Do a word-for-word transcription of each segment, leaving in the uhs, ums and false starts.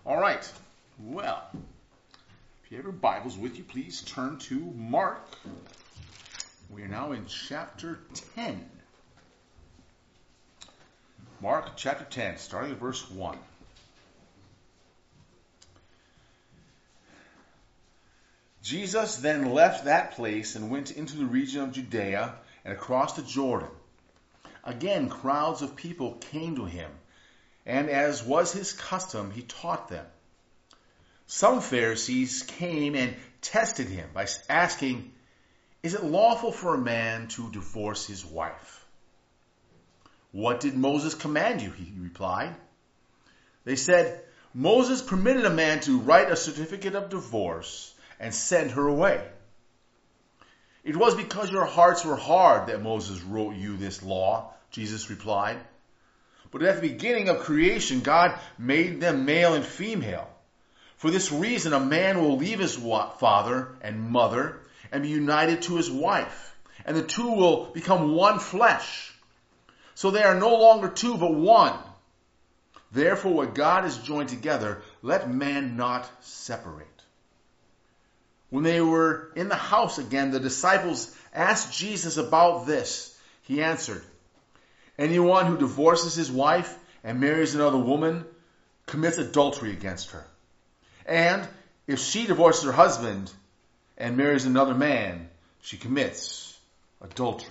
All right. Well, if you have your Bibles with you, please turn to Mark. We are now in chapter ten. Mark chapter ten, starting at verse one. Jesus then left that place and went into the region of Judea and across the Jordan. Again, crowds of people came to him, and as was his custom, he taught them. Some Pharisees came and tested him by asking, "Is it lawful for a man to divorce his wife?" "What did Moses command you?" he replied. They said, "Moses permitted a man to write a certificate of divorce and send her away." "It was because your hearts were hard that Moses wrote you this law," Jesus replied. "But at the beginning of creation, God made them male and female. For this reason, a man will leave his father and mother and be united to his wife, and the two will become one flesh. So they are no longer two, but one. Therefore, what God has joined together, let man not separate." When they were in the house again, the disciples asked Jesus about this. He answered, "Anyone who divorces his wife and marries another woman commits adultery against her. And if she divorces her husband and marries another man, she commits adultery."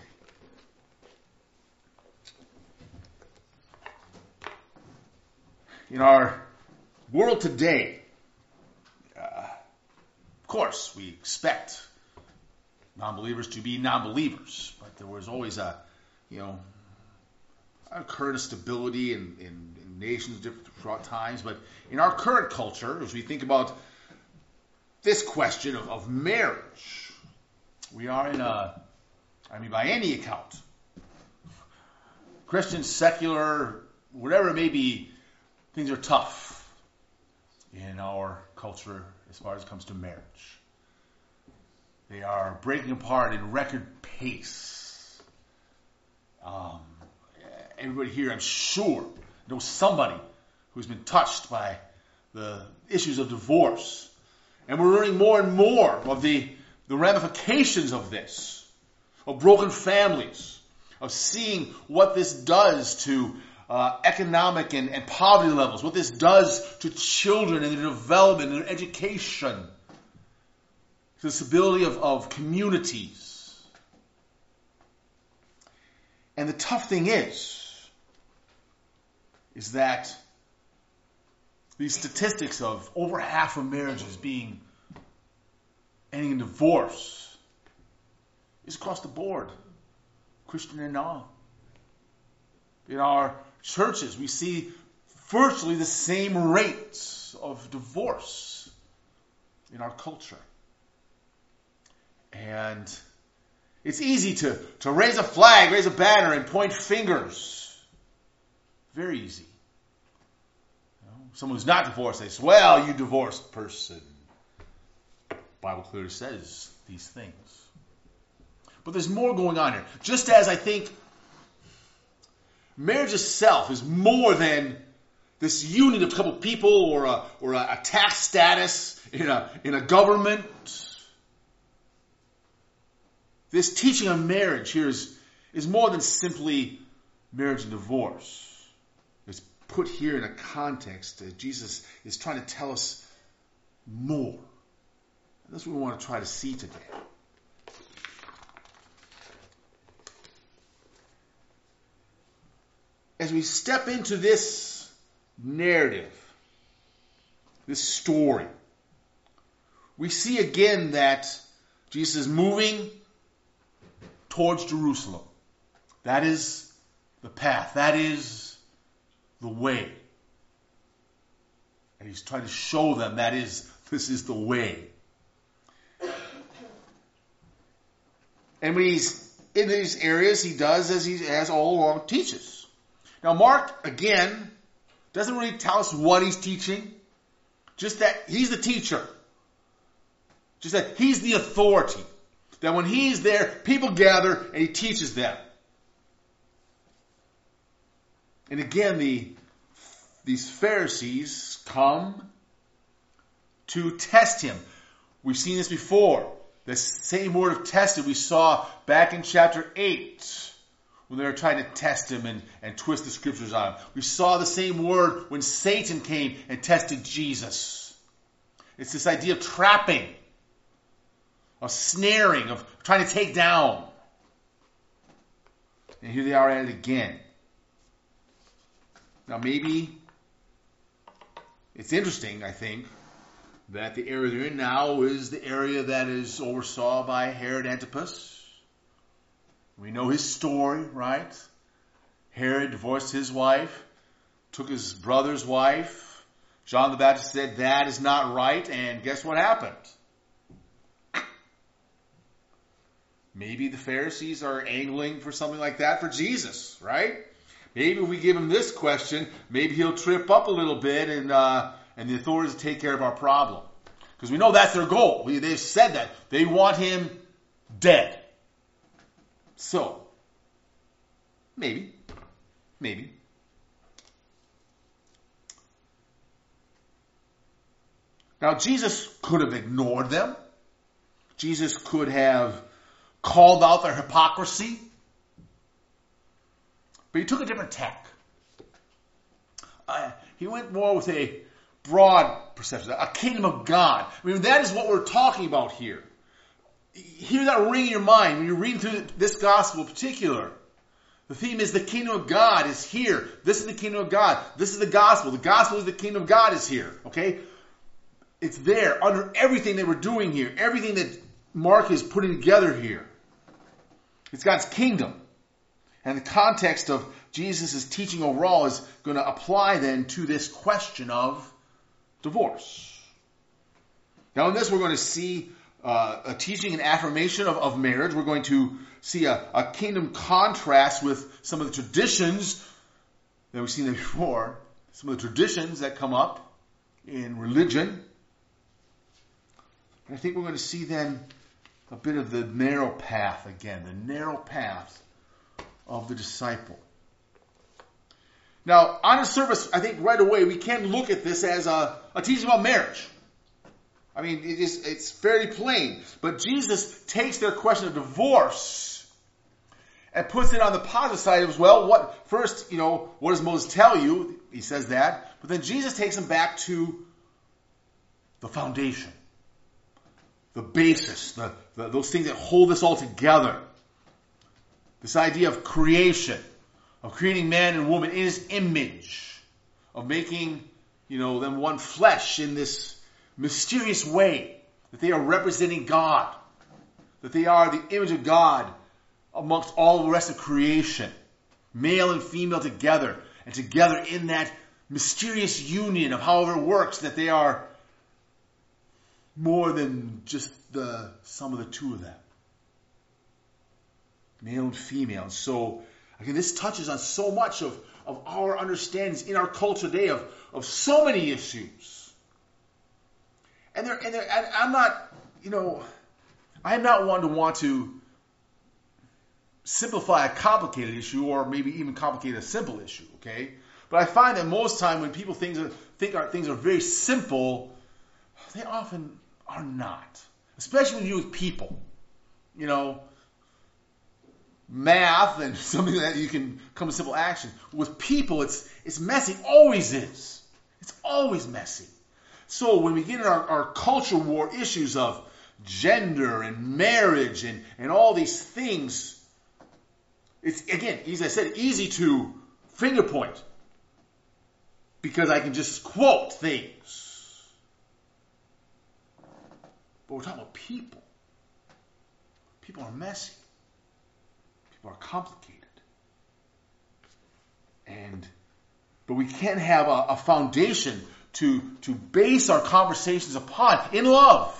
In our world today, uh, of course, we expect non-believers to be non-believers, but there was always a, you know, a current stability in, in, in nations different throughout times. But in our current culture, as we think about this question of, of marriage, we are in a, I mean, by any account, Christian, secular, whatever it may be, things are tough in our culture as far as it comes to marriage. They are breaking apart in record pace. Um, everybody here, I'm sure, knows somebody who's been touched by the issues of divorce. And we're learning more and more of the, the ramifications of this, of broken families, of seeing what this does to uh, economic and, and poverty levels, what this does to children and their development and their education, to the stability of, of communities. And the tough thing is, is that these statistics of over half of marriages being ending in divorce is across the board, Christian and non. In our churches, we see virtually the same rates of divorce in our culture. And it's easy to, to raise a flag, raise a banner, and point fingers. Very easy. You know, someone who's not divorced, they say, "Well, you divorced person." The Bible clearly says these things. But there's more going on here. Just as I think marriage itself is more than this union of a couple of people or a, or a, a tax status in a, in a government. This teaching of marriage here is, is more than simply marriage and divorce. It's put here in a context that Jesus is trying to tell us more. And that's what we want to try to see today. As we step into this narrative, this story, we see again that Jesus is moving towards Jerusalem. That is the path. That is the way. And he's trying to show them that is, this is the way. And when he's in these areas, he does as he has all along teaches. Now Mark, again, doesn't really tell us what he's teaching. Just that he's the teacher. Just that he's the authority. That when he's there, people gather and he teaches them. And again, the these Pharisees come to test him. We've seen this before. The same word of tested we saw back in chapter eight when they were trying to test him and, and twist the scriptures on him. We saw the same word when Satan came and tested Jesus. It's this idea of trapping, of snaring, of trying to take down. And here they are at it again. Now maybe it's interesting, I think, that the area they're in now is the area that is oversaw by Herod Antipas. We know his story, right? Herod divorced his wife, took his brother's wife. John the Baptist said that is not right, and guess what happened? Maybe the Pharisees are angling for something like that for Jesus, right? Maybe if we give him this question, maybe he'll trip up a little bit and uh, and the authorities will take care of our problem. Because we know that's their goal. We, they've said that. They want him dead. So, maybe, maybe. Now, Jesus could have ignored them. Jesus could have called out their hypocrisy. But he took a different tack. Uh, he went more with a broad perception, a kingdom of God. I mean, that is what we're talking about here. Hear that ring in your mind when you're reading through this gospel in particular. The theme is the kingdom of God is here. This is the kingdom of God. This is the gospel. The gospel is the kingdom of God is here. Okay? It's there under everything that we're doing here. Everything that Mark is putting together here. It's God's kingdom. And the context of Jesus' teaching overall is going to apply then to this question of divorce. Now in this we're going to see uh, a teaching and affirmation of, of marriage. We're going to see a, a kingdom contrast with some of the traditions that we've seen before. Some of the traditions that come up in religion. And I think we're going to see then a bit of the narrow path again. The narrow path of the disciple. Now, on the surface, I think right away we can look at this as a, a teaching about marriage. I mean, it is, it's fairly plain. But Jesus takes their question of divorce and puts it on the positive side as well. What first, you know, what does Moses tell you? He says that. But then Jesus takes them back to the foundation, the basis, the, the those things that hold this all together. This idea of creation, of creating man and woman in his image, of making, you know, them one flesh in this mysterious way, that they are representing God, that they are the image of God amongst all the rest of creation, male and female together, and together in that mysterious union of however it works, that they are more than just the sum of the two of them. Male and female. So, again, this touches on so much of, of our understandings in our culture today of, of so many issues. And they're, and they're, and I'm not, you know, I'm not one to want to simplify a complicated issue or maybe even complicate a simple issue, okay? But I find that most time when people things are, think are, things are very simple, they often are not. Especially when you with people. You know, math and something that you can come to simple action. With people, it's it's messy. Always is. It's always messy. So when we get in our, our culture war issues of gender and marriage and, and all these things, it's, again, as I said, easy to finger point. Because I can just quote things. But we're talking about people. People are messy. People are complicated. And, but we can have a, a foundation to, to base our conversations upon in love.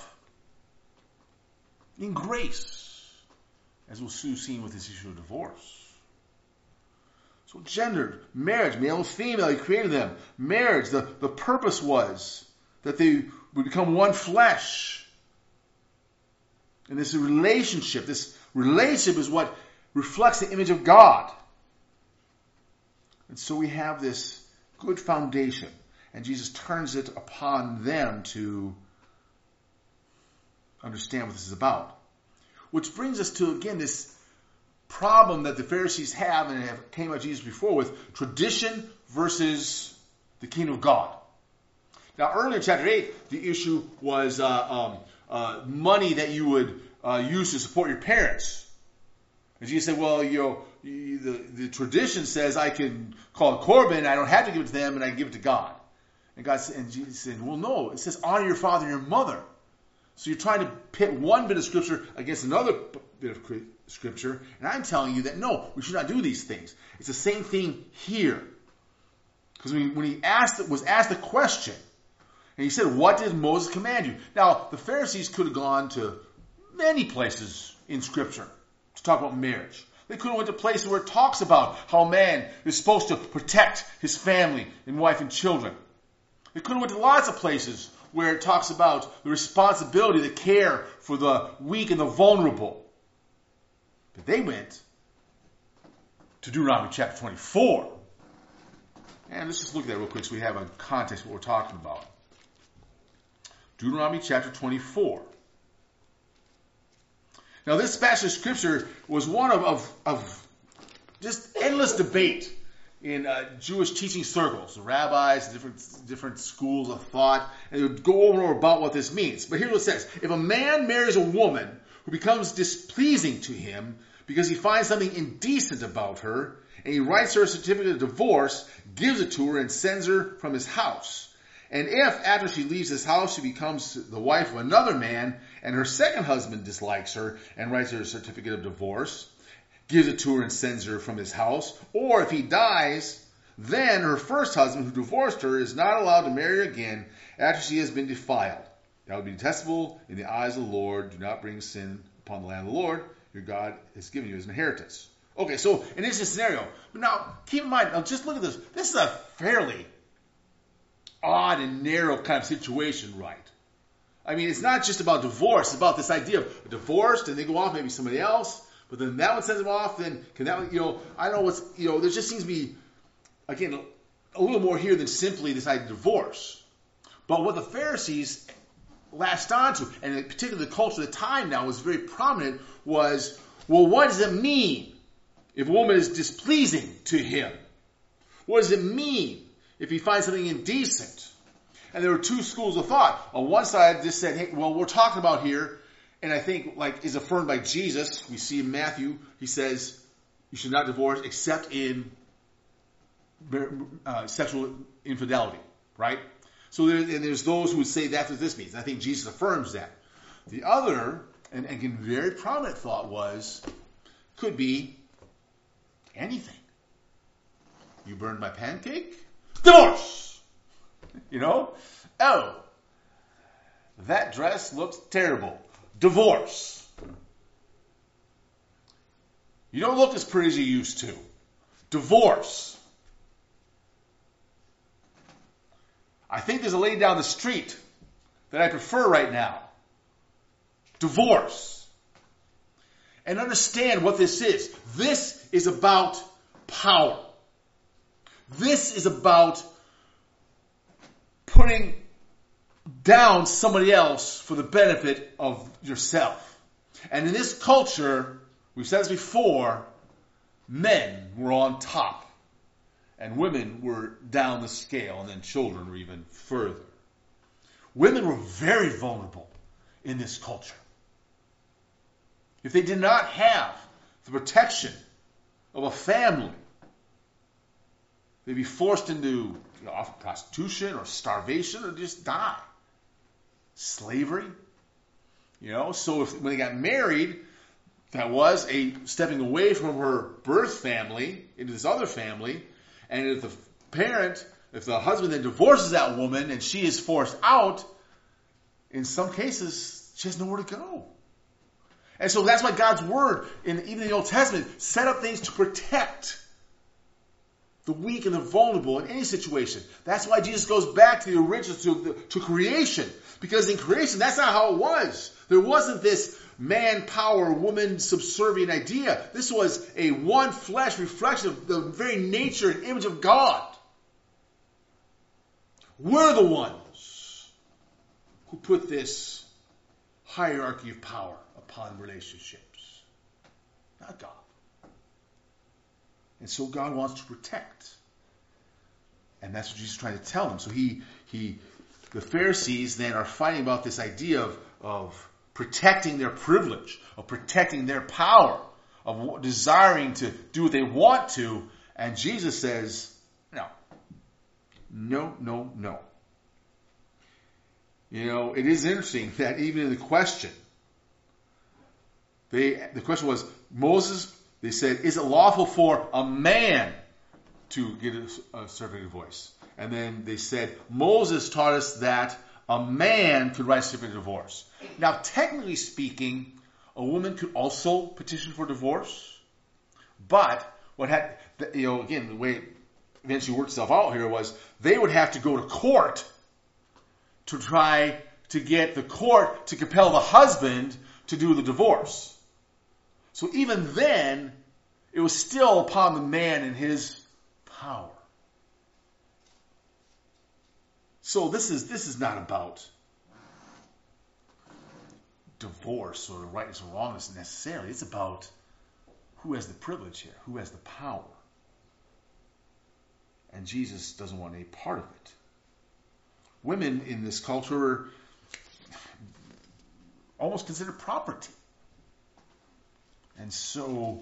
In grace. As we'll soon see with this issue of divorce. So gender, marriage, male and female, he created them. Marriage, the, the purpose was that they would become one flesh. And this relationship, this relationship is what reflects the image of God. And so we have this good foundation. And Jesus turns it upon them to understand what this is about. Which brings us to, again, this problem that the Pharisees have and have came at Jesus before with tradition versus the kingdom of God. Now, earlier in chapter eight, the issue was uh, um, uh, money that you would uh, use to support your parents. And Jesus said, well, you know, you, the, the tradition says I can call a Corban, I don't have to give it to them, and I can give it to God. And God said, and Jesus said, well, no, it says honor your father and your mother. So you're trying to pit one bit of scripture against another bit of scripture, and I'm telling you that no, we should not do these things. It's the same thing here. Because when, when he asked, was asked the question, and he said, what did Moses command you? Now, the Pharisees could have gone to many places in Scripture to talk about marriage. They could have went to places where it talks about how a man is supposed to protect his family and wife and children. They could have went to lots of places where it talks about the responsibility, the care for the weak and the vulnerable. But they went to Deuteronomy chapter twenty-four. And let's just look at that real quick so we have a context of what we're talking about. Deuteronomy chapter twenty-four. Now this passage of scripture was one of, of, of just endless debate in uh, Jewish teaching circles, the rabbis, different different schools of thought, and they would go over and over about what this means. But here's what it says. If a man marries a woman who becomes displeasing to him because he finds something indecent about her, and he writes her a certificate of divorce, gives it to her, and sends her from his house. And if, after she leaves his house, she becomes the wife of another man, and her second husband dislikes her and writes her a certificate of divorce, gives it to her and sends her from his house, or if he dies, then her first husband who divorced her is not allowed to marry her again after she has been defiled. That would be detestable in the eyes of the Lord. Do not bring sin upon the land of the Lord. Your God has given you as an inheritance. Okay, so in this scenario, but now keep in mind, now just look at this. This is a fairly odd and narrow kind of situation, right? I mean, it's not just about divorce. It's about this idea of divorced and they go off, maybe somebody else. But then that one sends them off, then can that one, you know, I don't know what's, you know, there just seems to be, again, a little more here than simply this idea of divorce. But what the Pharisees latched onto, and in particular the culture of the time now was very prominent, was, well, what does it mean if a woman is displeasing to him? What does it mean if he finds something indecent? And there were two schools of thought. On one side, this said, hey, well, we're talking about here, and I think, like, is affirmed by Jesus. We see in Matthew, he says, you should not divorce except in uh, sexual infidelity, right? So there, and there's those who would say that's what this means. And I think Jesus affirms that. The other, and again, very prominent thought was, could be anything. You burned my pancake? Divorce! You know? Oh, that dress looks terrible. Divorce. You don't look as pretty as you used to. Divorce. I think there's a lady down the street that I prefer right now. Divorce. And understand what this is. This is about power. This is about putting down somebody else for the benefit of yourself. And in this culture, we've said this before, men were on top and women were down the scale, and then children were even further. Women were very vulnerable in this culture. If they did not have the protection of a family, they'd be forced into, you know, often prostitution or starvation or just die. Slavery. You know, so if when they got married, that was a stepping away from her birth family into this other family. And if the parent, if the husband then divorces that woman and she is forced out, in some cases, she has nowhere to go. And so that's why God's word, in even in the Old Testament, set up things to protect the weak and the vulnerable in any situation. That's why Jesus goes back to the original, to, the, to creation. Because in creation, that's not how it was. There wasn't this man power, woman subservient idea. This was a one flesh reflection of the very nature and image of God. We're the ones who put this hierarchy of power upon relationships. Not God. And so God wants to protect. And that's what Jesus is trying to tell them. So he, he, the Pharisees then are fighting about this idea of, of protecting their privilege, of protecting their power, of desiring to do what they want to. And Jesus says, no. No, no, no. You know, it is interesting that even in the question, they the question was, Moses, they said, is it lawful for a man to get a, a certificate of divorce? And then they said, Moses taught us that a man could write a certificate of divorce. Now, technically speaking, a woman could also petition for divorce. But what had, you know, again, the way it eventually worked itself out here was they would have to go to court to try to get the court to compel the husband to do the divorce. So even then, it was still upon the man and his power. So this is this is not about divorce or rightness or wrongness necessarily. It's about who has the privilege here, who has the power. And Jesus doesn't want any part of it. Women in this culture are almost considered property. And so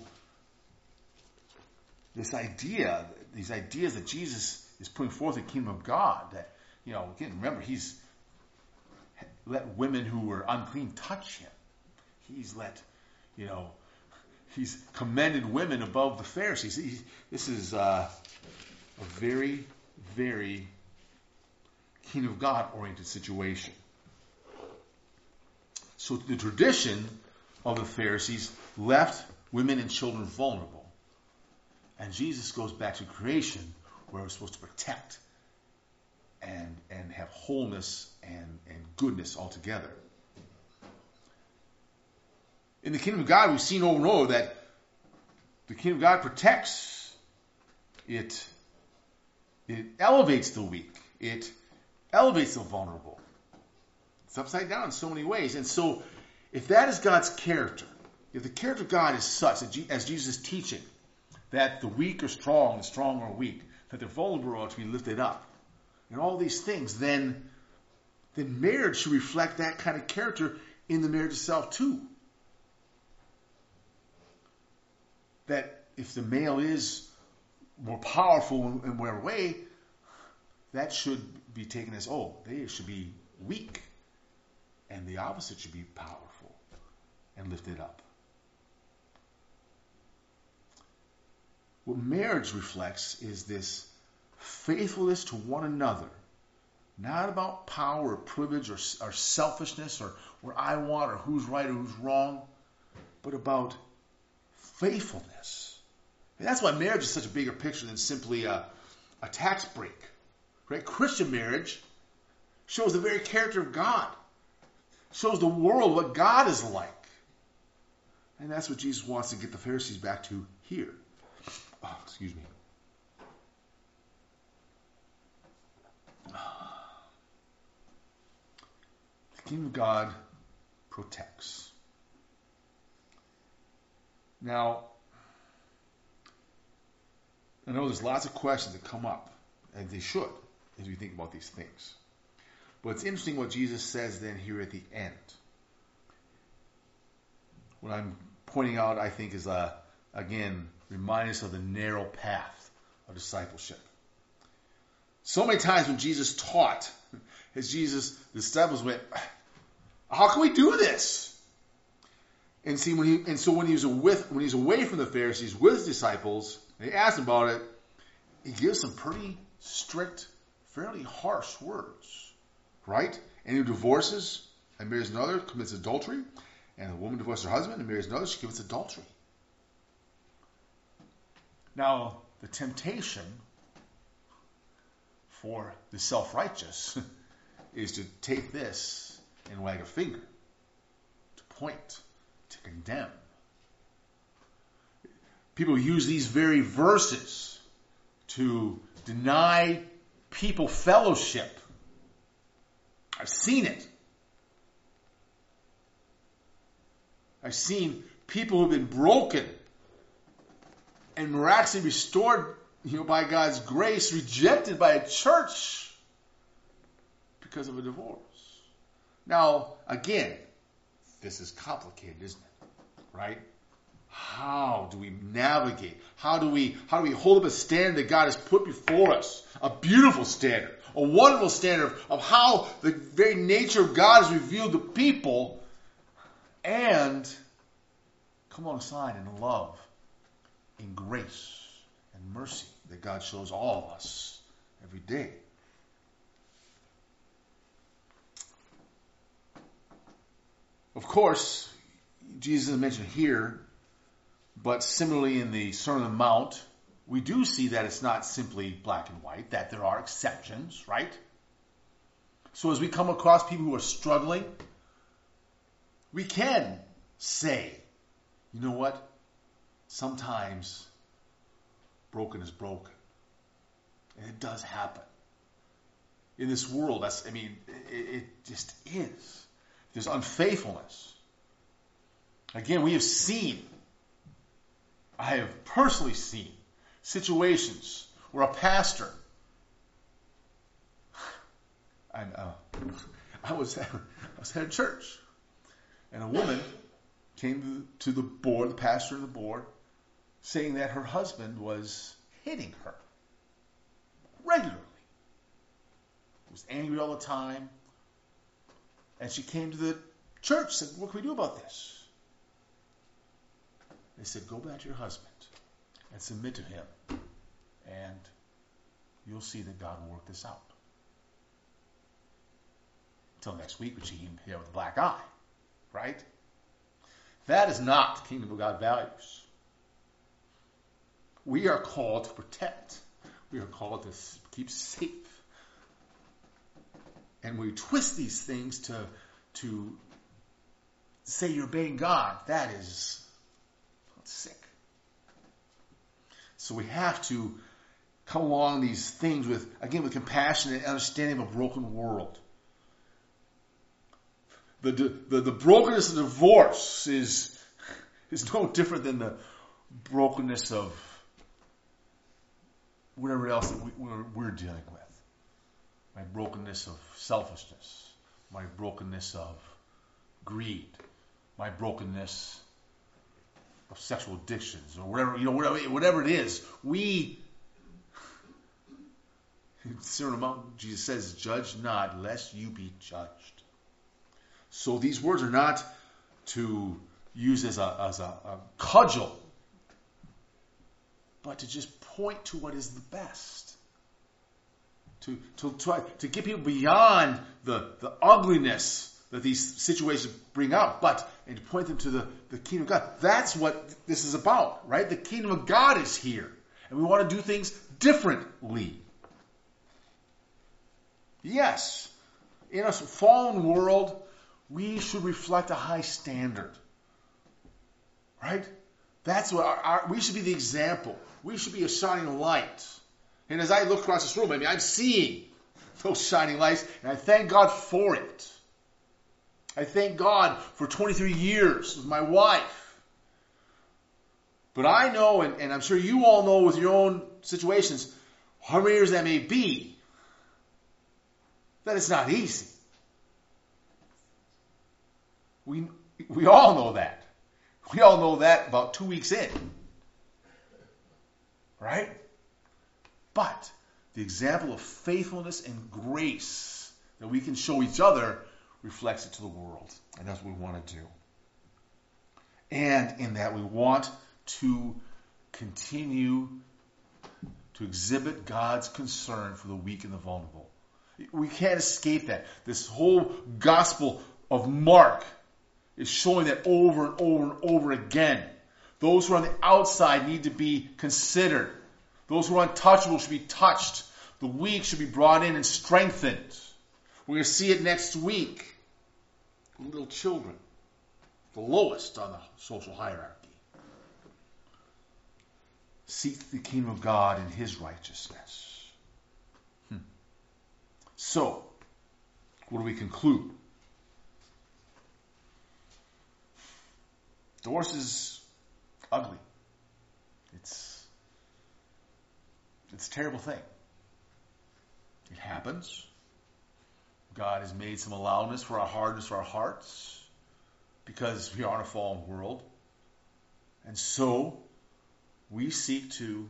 this idea, these ideas that Jesus is putting forth in the kingdom of God, that, you know, again, remember, he's let women who were unclean touch him. He's let, you know, he's commended women above the Pharisees. He, this is uh, a very, very kingdom of God oriented situation. So the tradition of the Pharisees left women and children vulnerable. And Jesus goes back to creation, where we're supposed to protect and and have wholeness and, and goodness altogether. In the kingdom of God, we've seen over and over that the kingdom of God protects. It, it elevates the weak. It elevates the vulnerable. It's upside down in so many ways. And so, if that is God's character, if the character of God is such, as Jesus is teaching, that the weak are strong, the strong are weak, that the vulnerable are to be lifted up, and all these things, then, then marriage should reflect that kind of character in the marriage itself too. That if the male is more powerful in whatever way, that should be taken as, oh, they should be weak. And the opposite should be powerful and lifted up. What marriage reflects is this faithfulness to one another. Not about power or privilege or, or selfishness or what I want or who's right or who's wrong, but about faithfulness. And that's why marriage is such a bigger picture than simply a, a tax break. Right? Christian marriage shows the very character of God. Shows the world what God is like. And that's what Jesus wants to get the Pharisees back to here. Oh, excuse me. The kingdom of God protects. Now, I know there's lots of questions that come up, and they should, as we think about these things. But it's interesting what Jesus says then here at the end. What I'm pointing out, I think, is, a, again, remind us of the narrow path of discipleship. So many times when Jesus taught, as Jesus, the disciples went, how can we do this? And see, when he, and so when he was with, when he's away from the Pharisees with his disciples, and they asked him about it, he gives some pretty strict, fairly harsh words, right? And who divorces and marries another commits adultery, and a woman divorces her husband and marries another, she commits adultery. Now, the temptation for the self-righteous is to take this and wag a finger, to point, to condemn. People use these very verses to deny people fellowship. I've seen it. I've seen people who've been broken and miraculously restored, you know, by God's grace, rejected by a church because of a divorce. Now, again, this is complicated, isn't it? Right? How do we navigate? How do we how do we hold up a standard that God has put before us? A beautiful standard, a wonderful standard of, of how the very nature of God is revealed to people, and come alongside in love, in grace and mercy that God shows all of us every day. Of course, Jesus is mentioned here, but similarly in the Sermon on the Mount, we do see that it's not simply black and white, that there are exceptions, right? So as we come across people who are struggling, we can say, you know what? Sometimes broken is broken. And it does happen. In this world, that's, I mean, it, it just is. There's unfaithfulness. Again, we have seen, I have personally seen situations where a pastor, and uh, I was I was head of church, and a woman came to the board, the pastor of the board, saying that her husband was hitting her regularly. He was angry all the time. And she came to the church and said, what can we do about this? They said, go back to your husband and submit to him. And you'll see that God will work this out. Until next week, when she came here with a black eye. Right? That is not the kingdom of God values. We are called to protect. We are called to keep safe. And we twist these things to, to say you're obeying God. That is sick. So we have to come along these things with, again, with compassion and understanding of a broken world. The, the, the brokenness of divorce is, is no different than the brokenness of whatever else that we, we're, we're dealing with. My brokenness of selfishness, my brokenness of greed, my brokenness of sexual addictions, or whatever, you know, whatever, whatever it is. We, in Sermon on the Mount, Jesus says, judge not, lest you be judged. So these words are not to use as a, as a, a cudgel, but to just point to what is the best. To, to try to get people beyond the, the ugliness that these situations bring up, but and to point them to the, the kingdom of God. That's what this is about, right? The kingdom of God is here. And we want to do things differently. Yes, in a fallen world, we should reflect a high standard. Right? That's what our, our, we should be the example. We should be a shining light. And as I look across this room, I mean, I'm seeing those shining lights, and I thank God for it. I thank God for twenty-three years with my wife. But I know, and, and I'm sure you all know with your own situations, how many years that may be, that it's not easy. We, we all know that. We all know that about two weeks in. Right? But the example of faithfulness and grace that we can show each other reflects it to the world. And that's what we want to do. And in that we want to continue to exhibit God's concern for the weak and the vulnerable. We can't escape that. This whole gospel of Mark is showing that over and over and over again. Those who are on the outside need to be considered. Those who are untouchable should be touched. The weak should be brought in and strengthened. We're going to see it next week. Little children, the lowest on the social hierarchy. Seek the kingdom of God and his righteousness. Hmm. So, what do we conclude? Divorce is ugly. It's, it's a terrible thing. It happens. God has made some allowance for our hardness for our hearts because we are in a fallen world. And so we seek to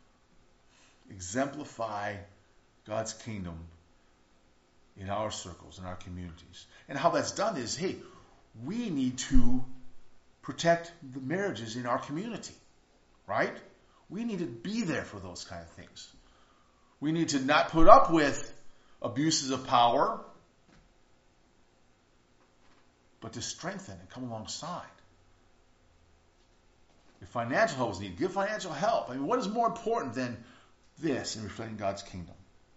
exemplify God's kingdom in our circles, in our communities. And how that's done is, hey, we need to protect the marriages in our community, right? We need to be there for those kind of things. We need to not put up with abuses of power, but to strengthen and come alongside. If financial help is needed, give financial help. I mean, what is more important than this in reflecting God's kingdom?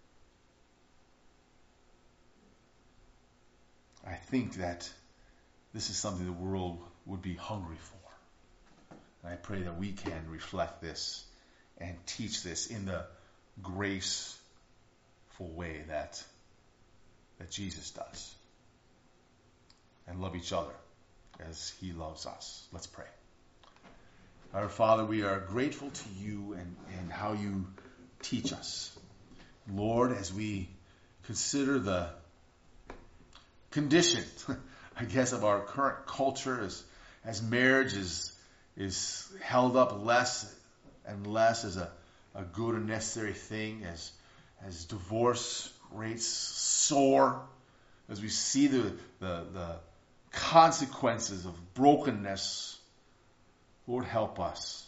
I think that this is something the world would be hungry for. And I pray that we can reflect this and teach this in the graceful way that, that Jesus does. And love each other as he loves us. Let's pray. Our Father, we are grateful to you and, and how you teach us. Lord, as we consider the condition, I guess, of our current culture as, as marriage is, is held up less and less as a, a good and necessary thing, as, as divorce rates soar, as we see the, the, the consequences of brokenness. Lord, help us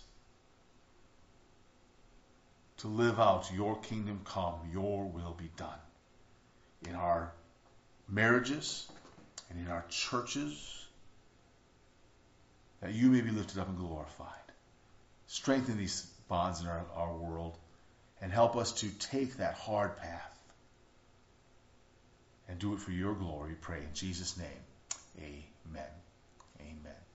to live out your kingdom come, your will be done in our marriages and in our churches, that you may be lifted up and glorified. Strengthen these bonds in our, our world and help us to take that hard path and do it for your glory, we pray in Jesus' name. Amen. Amen.